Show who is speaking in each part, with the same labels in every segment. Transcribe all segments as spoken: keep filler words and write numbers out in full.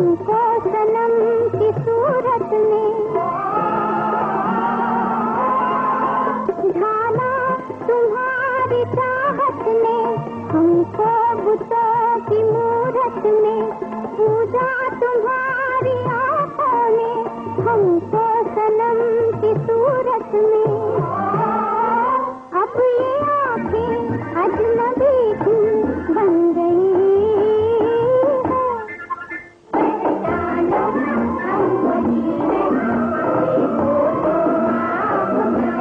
Speaker 1: हमको सनम की सूरत में ढाला तुम्हारी चाहत ने, हमको बुतों की मूरत में पूजा तुम्हारी आंखों ने, हमको सनम की सूरत में। अब ये आँखें अजनबी क्यों बन गई है, पहचानो हम वही हैं, देखो तो आप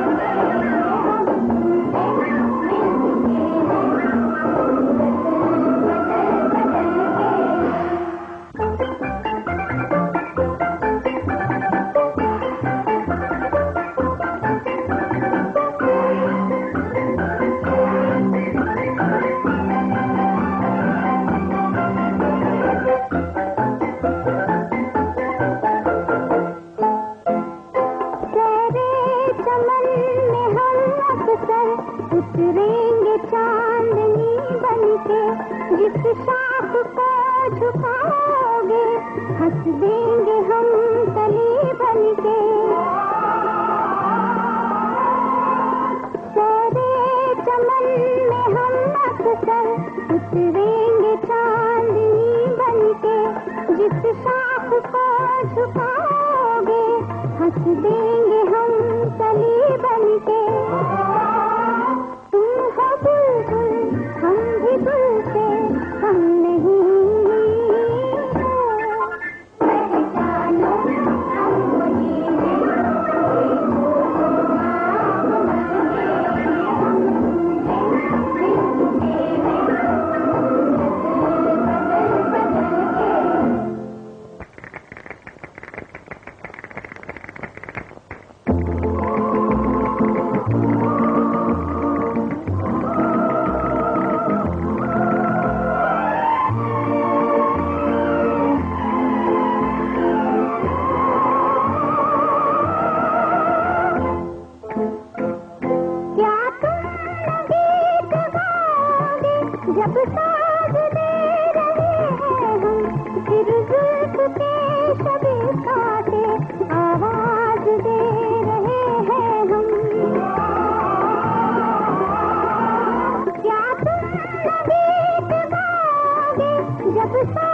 Speaker 1: उतरेंगे चांदनी बनके, जिस शाख को झुकाओगे हंस देंगे हम कली बनके। सारे चमन में हम अक्सर उतरेंगे चांदनी बनके, जिस शाख को झुकाओगे हंस देंगे हम कली बनके। हम भी गुल से हम नहीं हैं, पहचानो हम वही हैं, देखो तो जब साज दे रहे हैं हम, फिर जुल्फ के शबे काटे आवाज दे रहे हैं हम। क्या तुम गीत गाओगे जब